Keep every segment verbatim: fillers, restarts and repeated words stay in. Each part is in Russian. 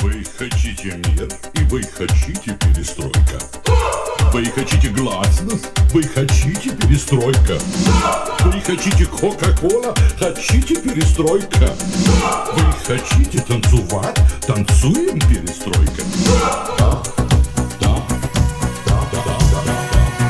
Вы хотите мир, и вы хотите перестройка. Вы хотите гласность, вы хотите перестройка. Вы хотите кока-кола, хотите перестройка. Вы хотите танцевать, танцуем перестройка. Да, да, да, да, да, да, да.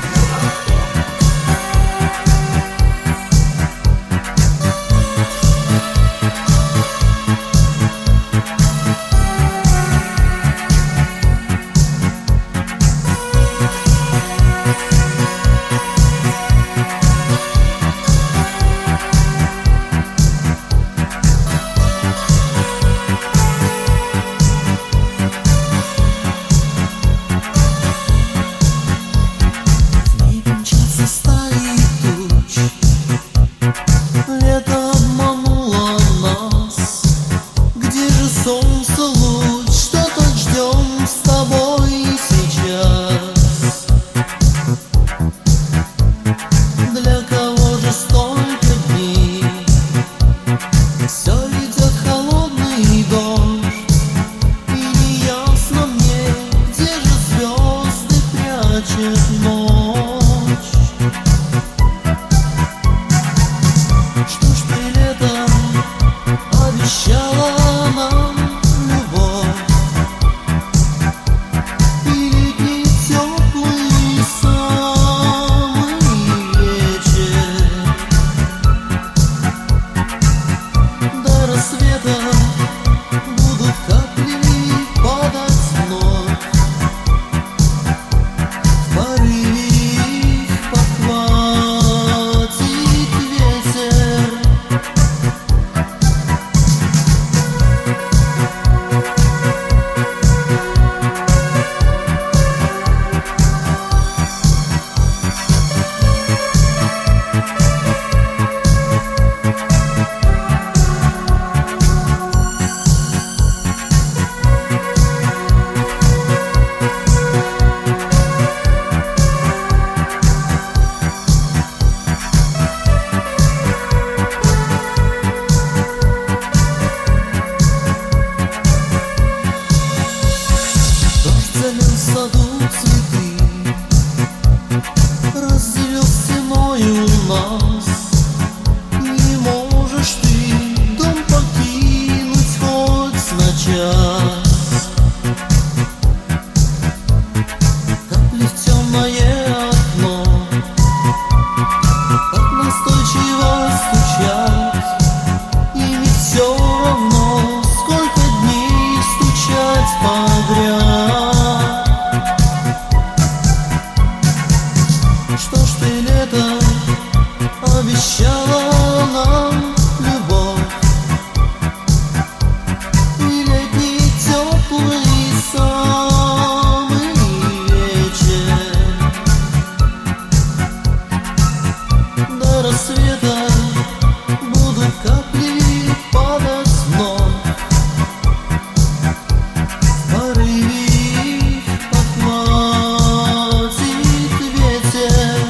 Солнце луч, что-то ждем с тобой сейчас. Для кого же столько дней? Все идет холодный дождь, и неясно мне, где же звезды прячет ночь. Что ж ты летом обещала нам? Будут капли падать вновь, в порыве их подхватит ветер. В саду цветы разделил стеною нас. Не можешь ты дом покинуть хоть на час. Капли в темное окно так настойчиво стучат, и не все равно, сколько дней стучать подряд. Что ж ты летом обещала нам любовь, и летний теплый самый вечер. До рассвета будут капли падать вновь, в порыве их подхватит ветер.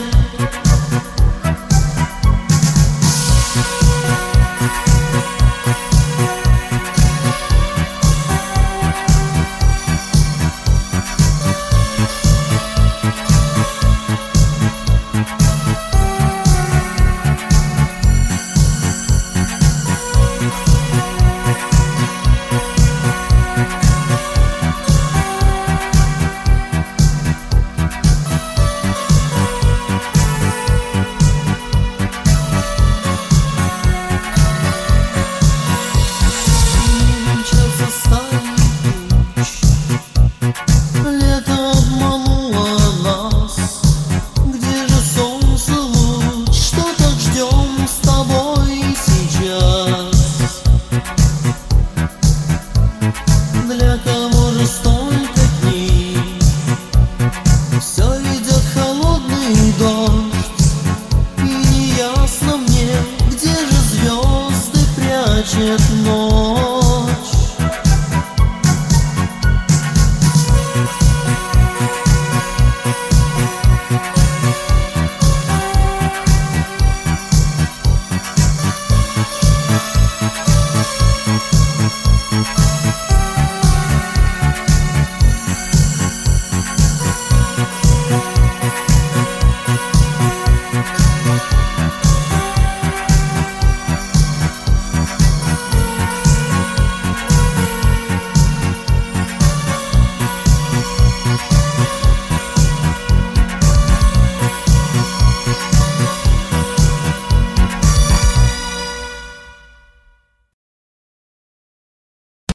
Для кого же столько дней? Все идет холодный дождь, и неясно мне, где же звезды прячет ночь.